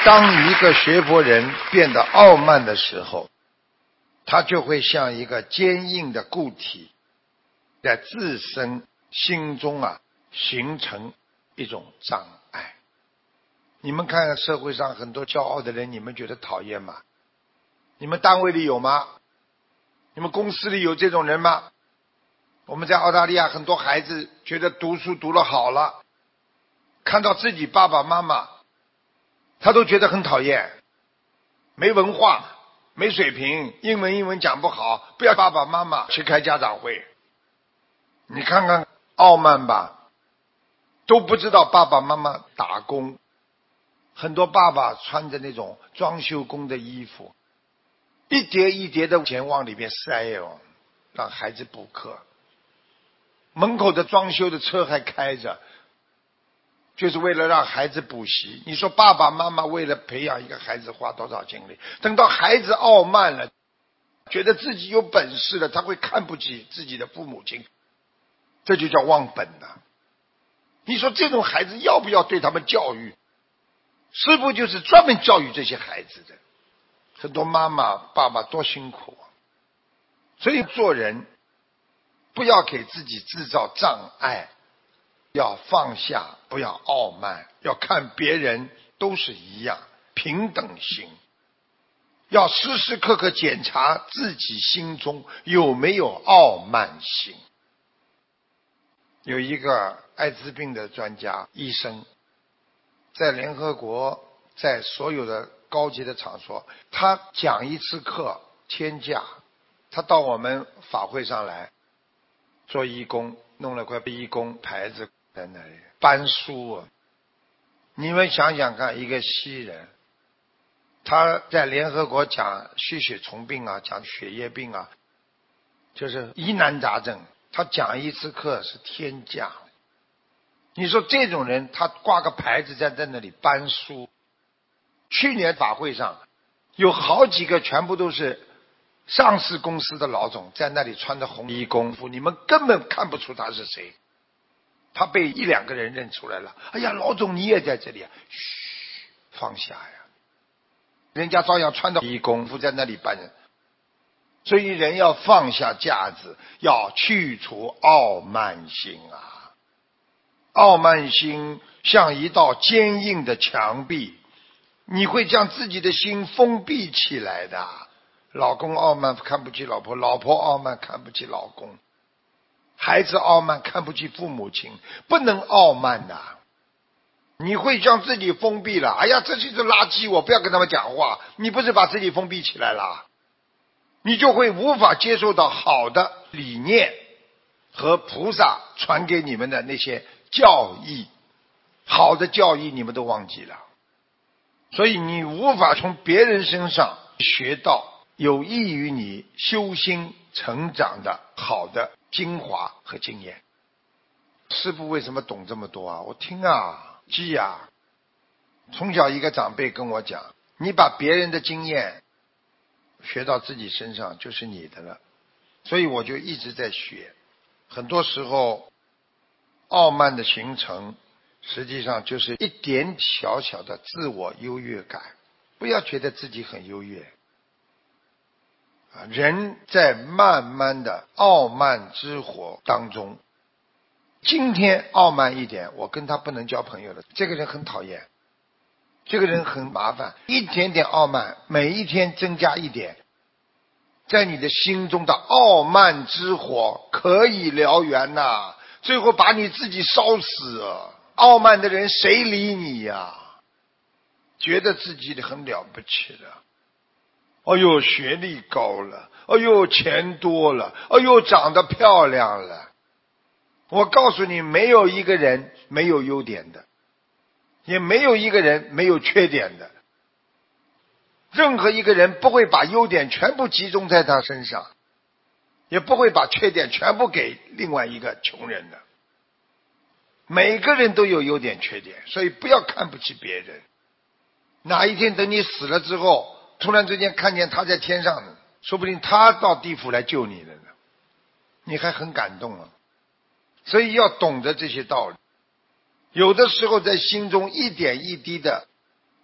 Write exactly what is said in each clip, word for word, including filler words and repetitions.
当一个学佛人变得傲慢的时候，他就会像一个坚硬的固体，在自身心中啊形成一种障碍。你们看社会上很多骄傲的人，你们觉得讨厌吗？你们单位里有吗？你们公司里有这种人吗？我们在澳大利亚很多孩子觉得读书读了好了，看到自己爸爸妈妈他都觉得很讨厌，没文化没水平，英文英文讲不好，不要爸爸妈妈去开家长会。你看看傲慢吧，都不知道爸爸妈妈打工，很多爸爸穿着那种装修工的衣服，一叠一叠的钱往里面塞哦，让孩子补课，门口的装修的车还开着，就是为了让孩子补习。你说爸爸妈妈为了培养一个孩子花多少精力？等到孩子傲慢了，觉得自己有本事了，他会看不起自己的父母亲，这就叫忘本了。你说这种孩子要不要对他们教育？师父就是专门教育这些孩子的。很多妈妈爸爸多辛苦啊！所以做人不要给自己制造障碍，要放下，不要傲慢，要看别人都是一样，平等心。要时时刻刻检查自己心中有没有傲慢心。有一个艾滋病的专家医生，在联合国，在所有的高级的场所，他讲一次课天价。他到我们法会上来做义工，弄了块义工牌子在那里搬书啊。你们想想看，一个西人，他在联合国讲血血虫病啊，讲血液病啊，就是疑难杂症，他讲一次课是天价。你说这种人，他挂个牌子在在那里搬书。去年法会上有好几个全部都是上市公司的老总，在那里穿着红衣工服，你们根本看不出他是谁。他被一两个人认出来了，哎呀，老总你也在这里啊，嘘，放下呀，人家照样穿着衣工服在那里搬人。所以人要放下架子，要去除傲慢心啊！傲慢心像一道坚硬的墙壁，你会将自己的心封闭起来的。老公傲慢看不起老婆，老婆傲慢看不起老公，孩子傲慢看不起父母亲，不能傲慢的。你会将自己封闭了，哎呀，这就是垃圾，我不要跟他们讲话，你不是把自己封闭起来了？你就会无法接受到好的理念和菩萨传给你们的那些教义，好的教义你们都忘记了，所以你无法从别人身上学到有益于你修心成长的好的精华和经验。师父为什么懂这么多啊？我听啊记啊，从小一个长辈跟我讲，你把别人的经验学到自己身上就是你的了，所以我就一直在学。很多时候傲慢的形成实际上就是一点小小的自我优越感，不要觉得自己很优越啊！人在慢慢的傲慢之火当中，今天傲慢一点，我跟他不能交朋友了，这个人很讨厌，这个人很麻烦，一点点傲慢，每一天增加一点，在你的心中的傲慢之火可以燎原呐、啊，最后把你自己烧死啊！傲慢的人谁理你呀、啊？觉得自己很了不起了，哎呦学历高了，哎呦钱多了，哎呦长得漂亮了。我告诉你，没有一个人没有优点的，也没有一个人没有缺点的。任何一个人不会把优点全部集中在他身上，也不会把缺点全部给另外一个穷人的。每个人都有优点缺点，所以不要看不起别人。哪一天等你死了之后，突然之间看见他在天上呢，说不定他到地府来救你了呢，你还很感动啊。所以要懂得这些道理。有的时候在心中一点一滴的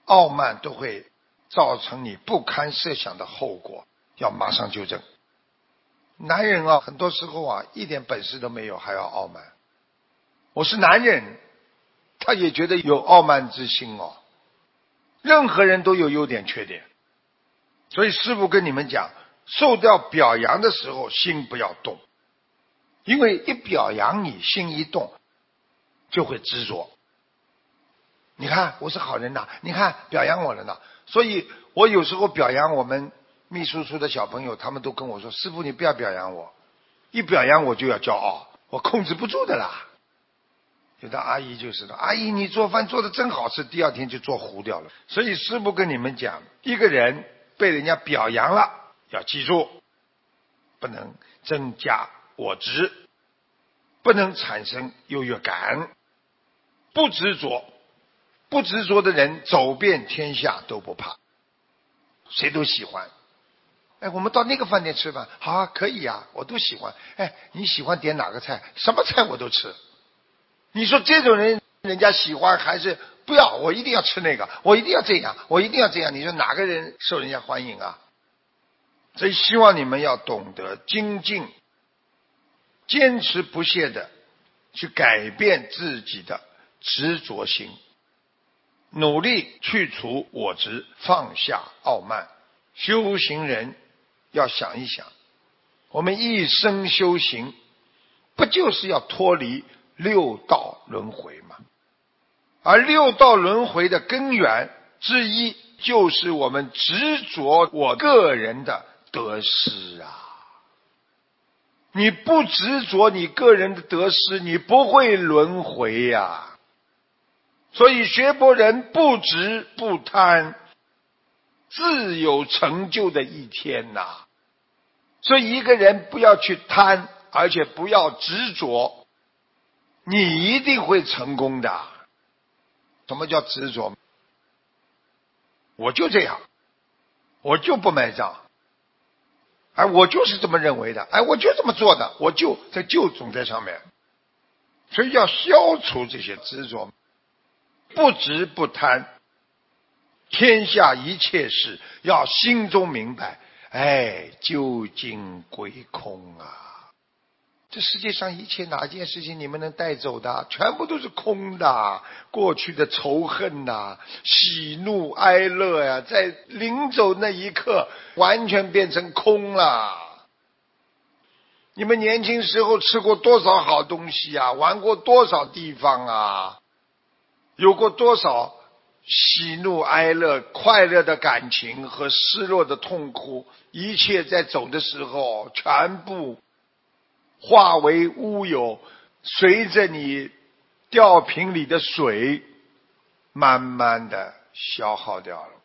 傲慢都会造成你不堪设想的后果，要马上纠正。男人啊，很多时候啊，一点本事都没有还要傲慢。我是男人，他也觉得有傲慢之心哦。任何人都有优点缺点，所以师父跟你们讲，受到表扬的时候心不要动，因为一表扬你心一动就会执着。你看我是好人呐，你看表扬我了呢。所以我有时候表扬我们秘书处的小朋友，他们都跟我说，师父你不要表扬我，一表扬我就要骄傲，我控制不住的啦。有的阿姨就是的，阿姨你做饭做的真好吃，第二天就做糊掉了。所以师父跟你们讲，一个人被人家表扬了，要记住，不能增加我执，不能产生优越感，不执着。不执着的人走遍天下都不怕，谁都喜欢。哎，我们到那个饭店吃饭，好啊，可以啊，我都喜欢。哎，你喜欢点哪个菜？什么菜我都吃。你说这种人人家喜欢还是不要？我一定要吃那个，我一定要这样，我一定要这样。你说哪个人受人家欢迎啊？所以希望你们要懂得精进，坚持不懈的去改变自己的执着心，努力去除我执，放下傲慢。修行人要想一想，我们一生修行不就是要脱离六道轮回吗？而六道轮回的根源之一就是我们执着我个人的得失啊！你不执着你个人的得失，你不会轮回呀、啊。所以学佛人不执不贪，自有成就的一天呐、啊。所以一个人不要去贪，而且不要执着，你一定会成功的。什么叫执着？我就这样，我就不买账，哎，我就是这么认为的，哎，我就这么做的，我就在就总在上面。所以要消除这些执着，不执不贪，天下一切事要心中明白，哎，究竟归空啊！这世界上一切哪件事情你们能带走的？全部都是空的。过去的仇恨呐、啊，喜怒哀乐呀、啊，在临走那一刻完全变成空了。你们年轻时候吃过多少好东西啊？玩过多少地方啊？有过多少喜怒哀乐、快乐的感情和失落的痛苦？一切在走的时候全部化为乌有，随着你吊瓶里的水慢慢的消耗掉了。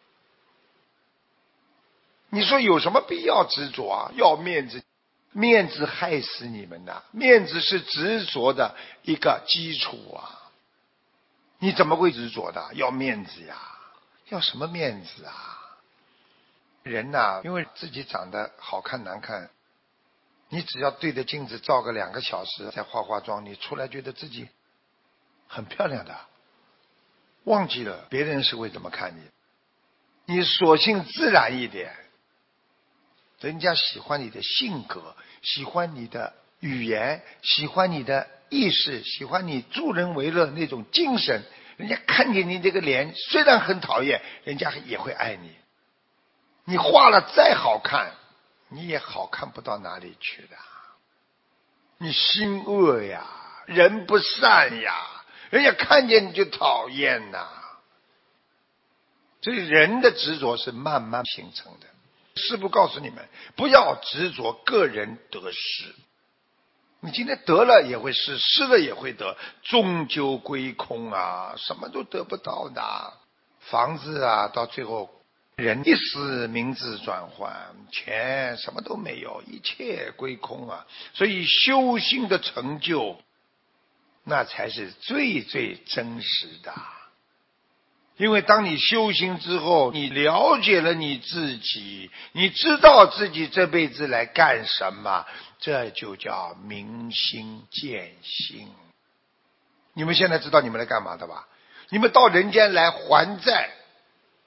你说有什么必要执着啊？要面子，面子害死你们的，面子是执着的一个基础啊！你怎么会执着的？要面子呀？要什么面子啊？人呐、啊，因为自己长得好看难看，你只要对着镜子照个两个小时，再化化妆，你出来觉得自己很漂亮的，忘记了别人是会怎么看你。你索性自然一点，人家喜欢你的性格，喜欢你的语言，喜欢你的意识，喜欢你助人为乐那种精神。人家看见你这个脸虽然很讨厌，人家也会爱你。你画了再好看，你也好看不到哪里去的。你心恶呀，人不善呀，人家看见你就讨厌呐。所以人的执着是慢慢形成的。师父告诉你们，不要执着个人得失。你今天得了也会失，失了也会得，终究归空啊，什么都得不到的。房子啊，到最后人一死，名字转换，钱什么都没有，一切归空啊。所以修心的成就，那才是最最真实的。因为当你修行之后，你了解了你自己，你知道自己这辈子来干什么，这就叫明心见性。你们现在知道你们来干嘛的吧？你们到人间来还债，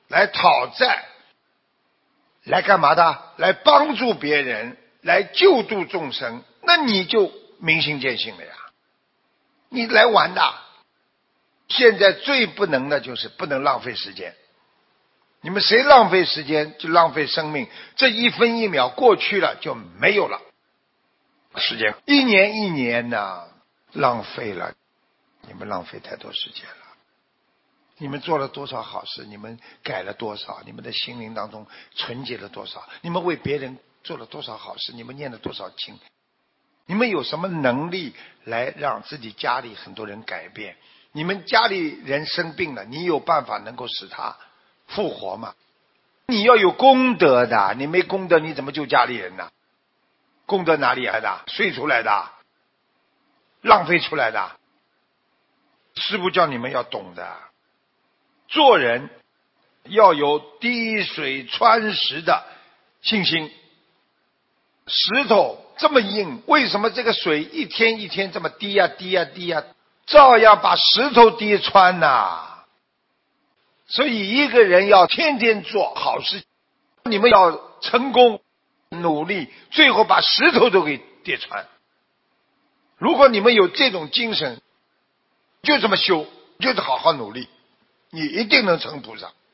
来讨债，来干嘛的？来帮助别人，来救度众生，那你就明心见性了呀。你来玩的。现在最不能的就是不能浪费时间。你们谁浪费时间就浪费生命，这一分一秒过去了就没有了。时间一年一年的浪费了，你们浪费太多时间了。你们做了多少好事，你们改了多少，你们的心灵当中纯洁了多少，你们为别人做了多少好事，你们念了多少经，你们有什么能力来让自己家里很多人改变？你们家里人生病了，你有办法能够使他复活吗？你要有功德的，你没功德你怎么救家里人呢？功德哪里来的？睡出来的，浪费出来的。师父叫你们要懂的，做人要有滴水穿石的信心。石头这么硬，为什么这个水一天一天这么滴呀滴呀滴呀，照样把石头滴穿呐。所以一个人要天天做好事，你们要成功努力，最后把石头都给跌穿。如果你们有这种精神，就这么修，就是好好努力，你一定能成菩萨。